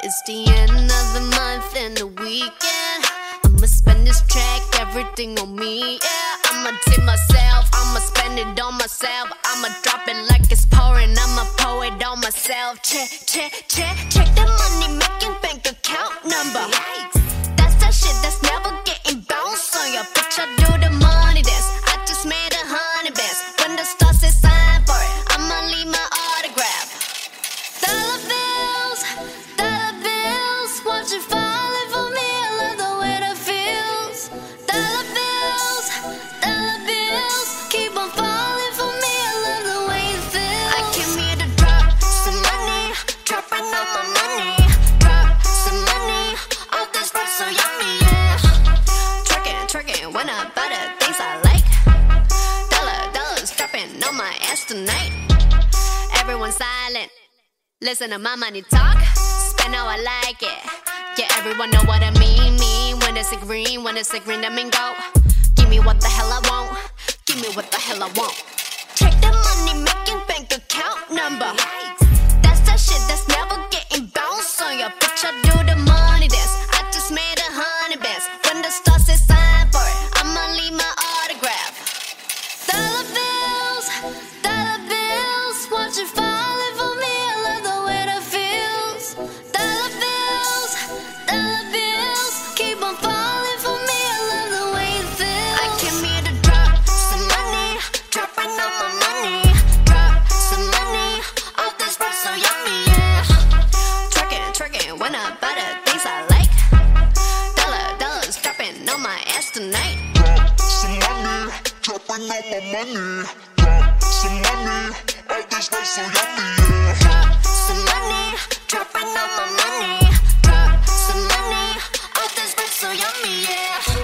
It's the end of the month and the weekend. I'ma spend this track, everything on me, yeah. I'ma tip myself, I'ma spend it on myself. I'ma drop it like it's pouring, I'ma pour it on myself. Check the money making bank account number. That's that shit that's never getting bounced on your bitch. I do the money dance, I just made 100 bands. When the stars say sign for it, I'ma leave my autograph. Dollar bills, won't you falling for me? I love the way that feels. Dollar bills, keep on falling for me. I love the way it feels. I came here to drop some money, dropping all my money. Drop some money, all this stuff so yummy, yeah. Twerking when I buy the things I like. Dollars dropping on my ass tonight. Everyone silent, listen to my money talk. Spend how I like it. Yeah, everyone know what I mean. When it's a green, that mean go. Give me what the hell I want. Give me what the hell I want. Check the money making bank account number. That's that shit that's never getting bounced on your bitch. I do the money dance, I just made 100 bands. When the stars say sign for it, I'ma leave my autograph. Dollar bills, won't you falling for me? I love the way that feels. Dollar bills, keep on falling for me. I love the way it feels. I came here to drop some money, dropping all my money. Drop some money, all this stuff so yummy, yeah. Twerking when I buy the things I like. Dollars dropping on my ass tonight. Drop some money, dropping all my money. Drop some money, all this stuff so yummy, yeah. Drop some money, dropping all my money. Drop some money, all this stuff so yummy, yeah.